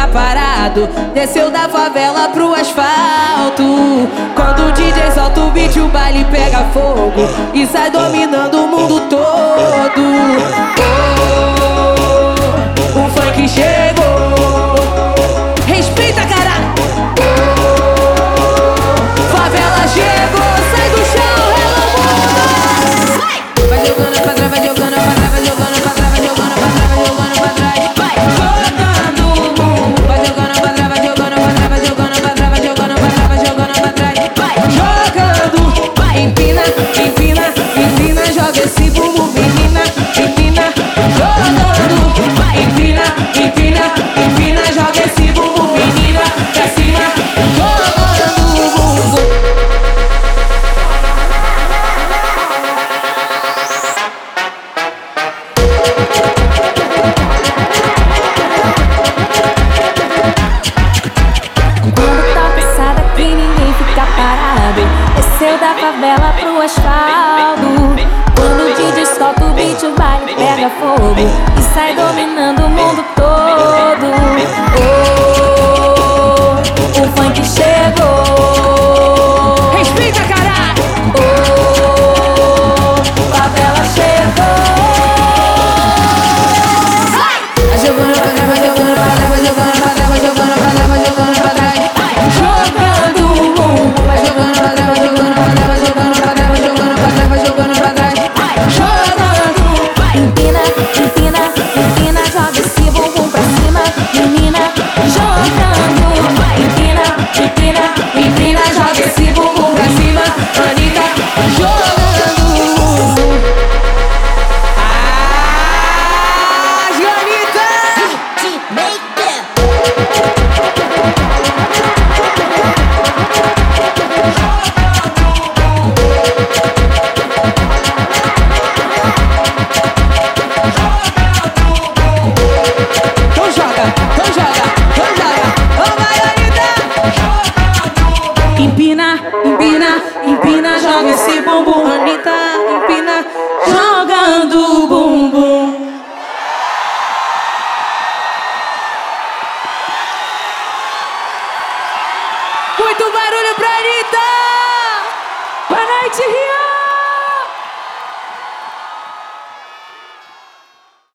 fica parado. Desceu da favela pro asfalto. Quando o DJ solta o beat, o baile pega fogo e sai dominando o mundo todo. Oh, o funk chegou. Respeita, caralho. Oh, favela chegou, sai do chão, rela o mundo. Vai jogando pra trás, vai jogando pra trás, vai jogando pra trás, vai jogando pra trás, vai jogando pra trás. Vai jogando o bumbum. Vai jogando pra trás, vai jogando pra trás, vai jogando pra trás, vai jogando pra trás, vai jogando pra trás. Vai jogando, vai empina, empina, empina, joga esse bumbum, menina, empina, jogando, vai empina, empina, empina, joga esse bumbum, menina, pra cima, jogando o bumbum. Quando tá pensada que ninguém fica parado, desceu da favela pro asfalto. Quando o DJ solta o beat, o baile pega fogo e sai dominando o mundo todo. Oh, o funk chegou. Respeita, caralho! Oh, favela chegou. Vai jogando pra trás, vai jogando pra trás, vai jogando pra trás, vai jogando pra trás, vai jogando pra trás. Jogando o bumbum. Vai jogando pra trás, vai jogando pra trás, vai jogando pra trás, vai jogando pra trás, vai jogando pra trás. Jogando, vai. Empina, empina, empina, joga esse bumbum pra cima, menina, jogando. Vai, empina, empina, empina, joga esse bumbum pra cima, Anitta, jogando o bumbum. Anitta! Então joga, então joga, então joga. Ô, vai, Anitta! Empina, empina, empina, joga esse bumbum, Anitta, empina, jogando o bumbum. Muito barulho pra Anitta! Boa noite, Rio!